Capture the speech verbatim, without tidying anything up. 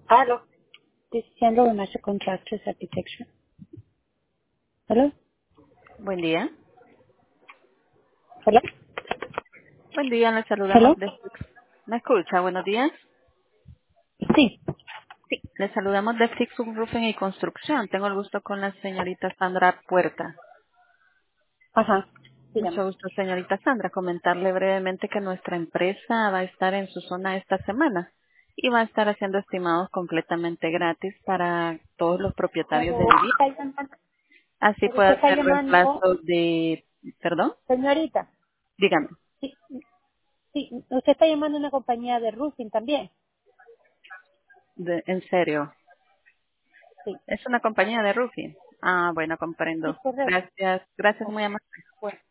Aló. Diciendo de Master Contractors Architecture. ¿Hello? Buen día. ¿Hello? Buen día, le saludamos ¿Hello? de Fix. ¿Me escucha? Buenos días. Sí. Le saludamos de Fix Roofing y Construcción. Tengo el gusto con la señorita Sandra Puerta. Ajá. Dígame. Mucho gusto, señorita Sandra. Comentarle brevemente que nuestra empresa va a estar en su zona esta semana y va a estar haciendo estimados completamente gratis para todos los propietarios Pero de usted vivienda. está llamando, Así pero puede usted está hacer llamando, reemplazo de... ¿Perdón? señorita. Dígame. Sí, sí, usted está llamando a una compañía de roofing también. De- en serio. Sí, Es una compañía de roofing. Ah, bueno, sí, comprendo. correcto. Gracias. Gracias, Oh, muy amable. bueno.